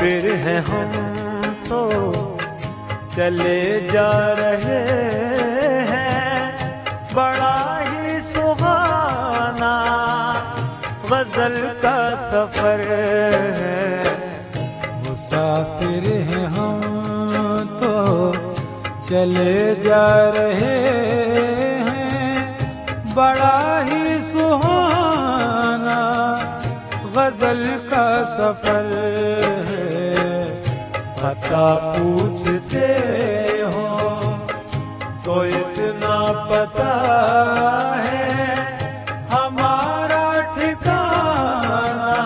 मुसाफिर हैं हम तो चले जा रहे हैं, बड़ा ही सुहाना गजल का सफर है। मुसाफिर हैं हम तो चले जा रहे हैं, बड़ा ही सुहाना गजल का सफर है। पता पूछते हो तो इतना पता है, हमारा ठिकाना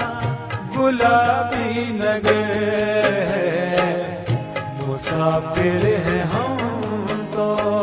गुलाबी नगर है। मुसाफिर हैं हम तो।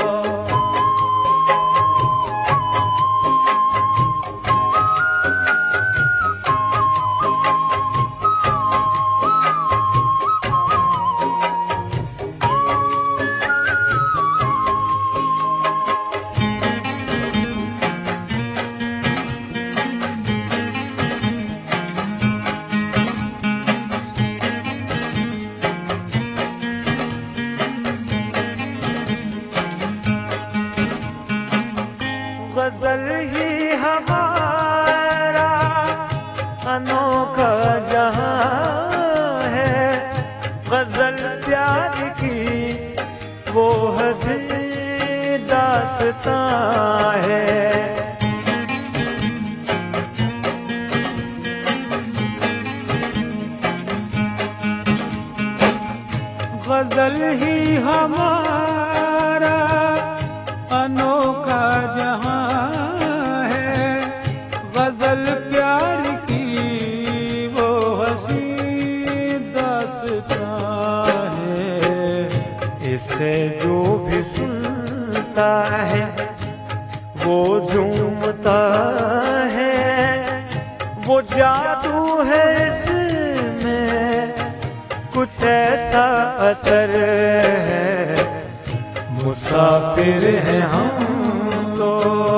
गजल ही हमारा अनोखा जहां है, गजल प्यार की वो हंसी दास्तां है। गजल ही हमारा अनोखा जहां है, गजल प्यार की वो हंसी दास्तां है। इसे जो भी सुनता है वो झूमता है, वो जादू है इसमें कुछ ऐसा असर है। मुसाफिर हैं हम तो।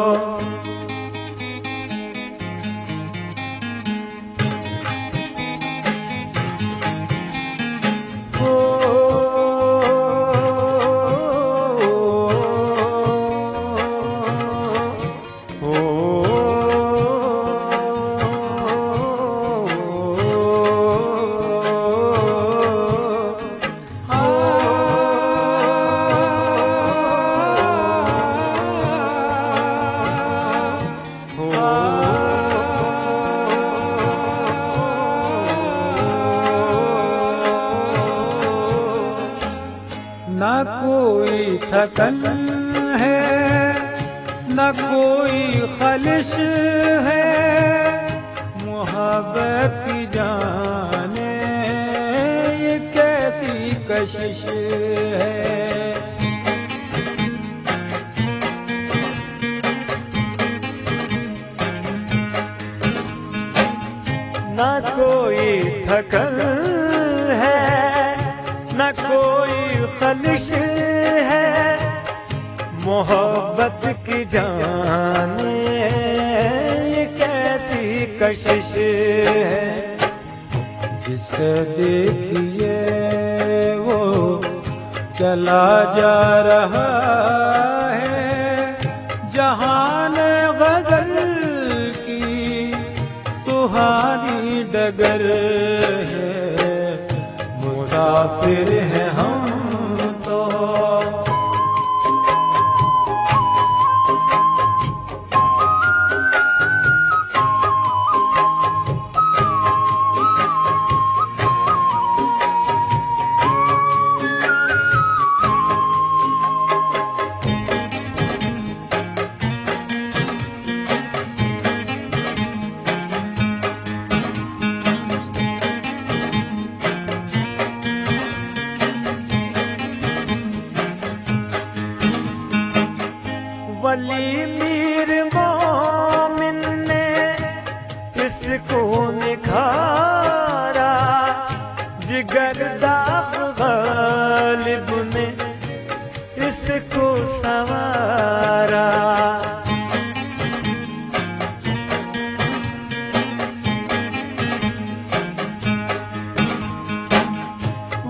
न कोई थकन है, न कोई खलिश है, मोहब्बत की जाने ये कैसी कशिश है। न कोई थकन है, न कोई खलिश है, मोहब्बत की जाने ये कैसी कशिश है। जिसे देखिए वो चला जा रहा है, जहान गजल की सुहानी डगर है। मुसाफिर हैं हम तो। वली मीर मोमिन ने इसको निखारा, जिगर दाग गालिब ने इसको संवारा।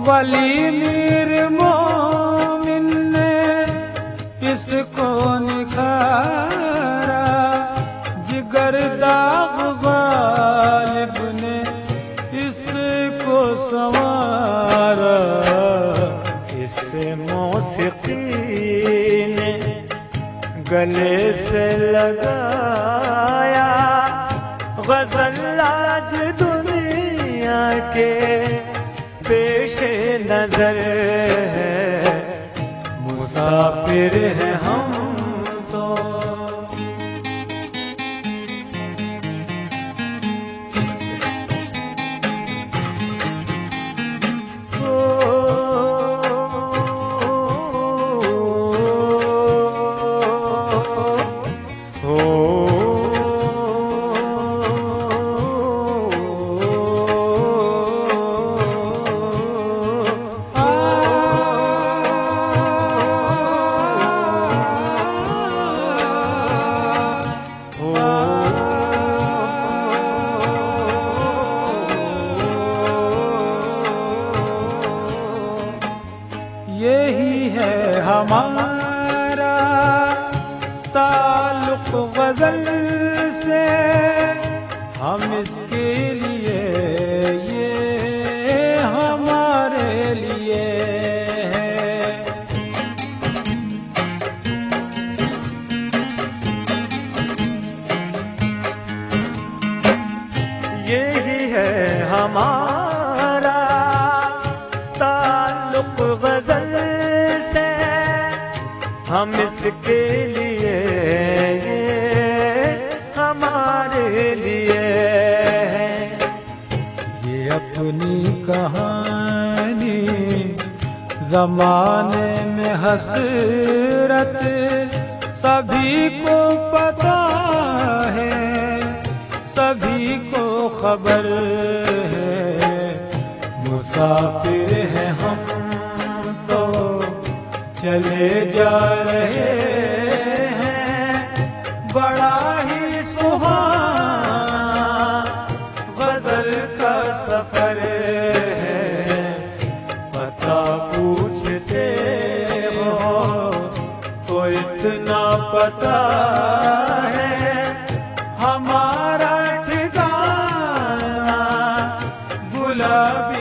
वली मीर मोमिन ने इसको निखारा, जिगर दाग गालिब ने इसको संवारा। इस मौसीकी ने गले से लगाया, गज़ल आज दुनिया के पेशे नजर है, मुसाफिर हैं हम तो। यही है हमारा ताल्लुक गज़ल से, हम इसके लिए, ये हमारे लिए है। यही है हमारा ताल्लुक गज़ल से, हम इसके लिए, ये हमारे लिए है। ये अपनी कहानी ज़माने में हसरत सभी को पता है, सभी को खबर है। मुसाफिर हैं हम तो चले जा रहे हैं, बड़ा ही सुहाना गज़ल का सफर है। पता पूछते हो तो इतना पता है, हमारा ठिकाना गुलाबी